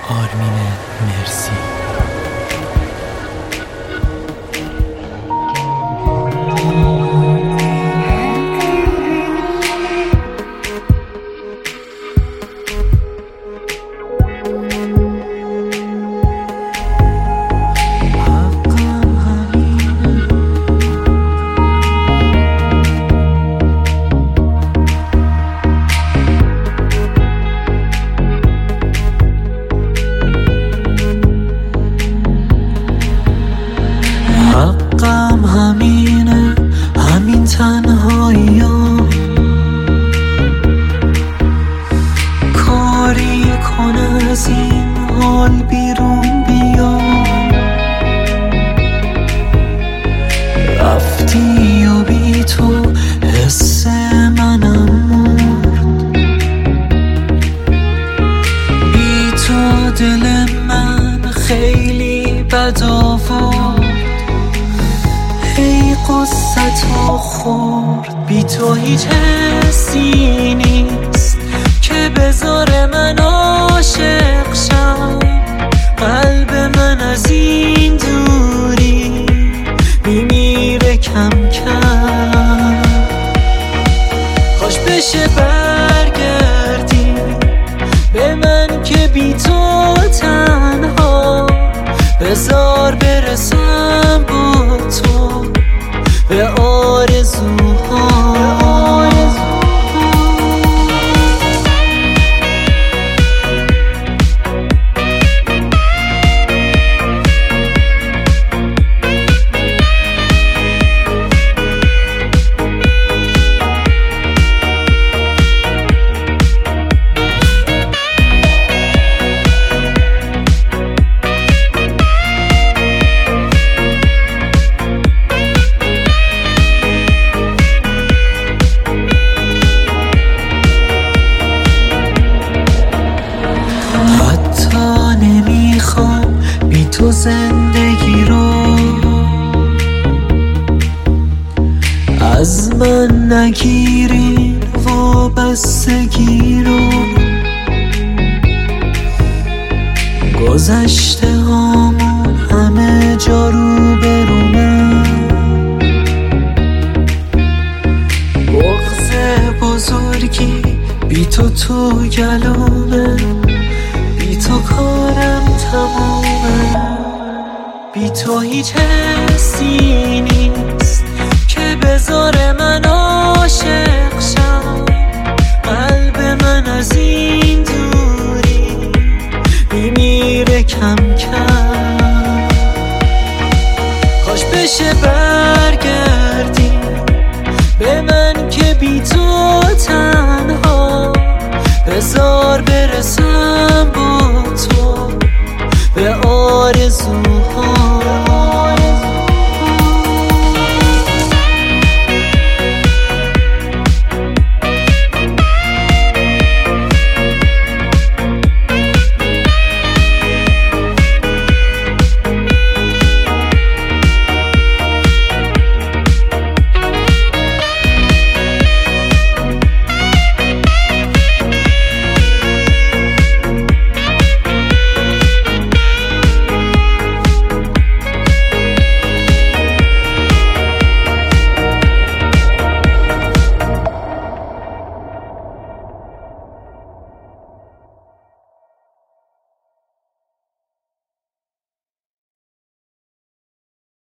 آرمین مرسی. حقم همینه، همین تنهاییام، کاری کن از این حال بیرون بیا. رفتی و بی تو حس منم مرد، بی تو دل من خیلی بد آورد. ای قصتو خورد، بی تو هیچ حسی نیست که بذاره من عاشق شم. قلب من از این دوری میمیره کم کم. خوش بشه برگردی به من که بی تو تنها، بذار برسم با تو به آرزوها. نمیخوام بی تو زندگی رو، از من نگیرین وابستگی رو. گذشته هامون همه جا رو برونم، بغض بزرگی بی تو تو گلومه. بی تو کارم تمومه، بی تو هیچ حسی نیست که بذاره من عاشق شم.